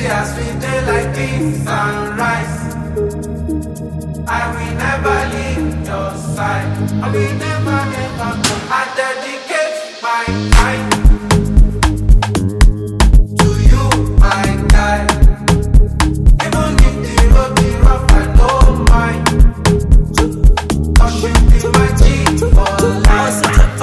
See as we dey like this sunrise. I will never leave your side. I will never ever go. I dedicate my time to you, my guy. Even if the road be rough, I don't mind. Cause you be my G for life.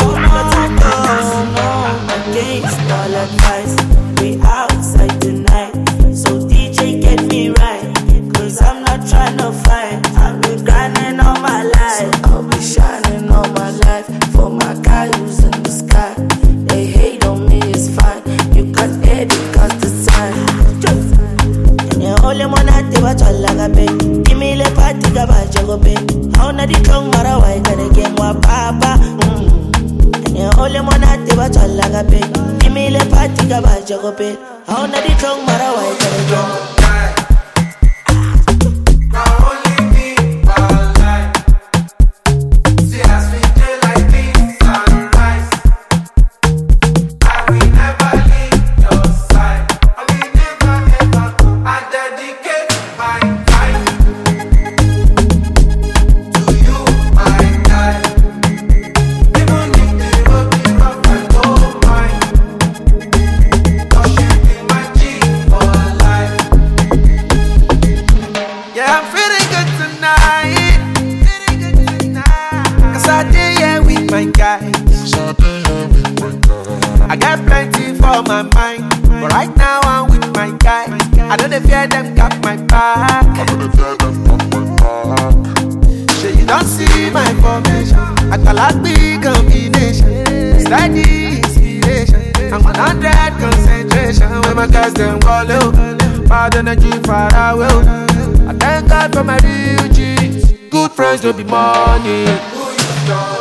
Against all advice, we outside tonight. So DJ get me right, cause I'm not trying to fight. I've been grinding all my life, I'll be shining all my life. For my guy who's in the sky, they hate on me, it's fine. You can edit cause the sign. And you only wanna do what you like a bit. Give me the party, go back, go bit. How na the tongue, mara, why gotta get my papa? You only wanna do what you like a bit. Give me the party, go back, go bit. How na the tongue, mara, why gotta get I got plenty for my mind, but right now I'm with my guy. I don't fear them got my back. Sure you don't see my formation. I call out big combination, steady inspiration. I'm 100 concentration when my guys them call low. Bad energy far away. I thank God for my real G's. Good friends don't be money.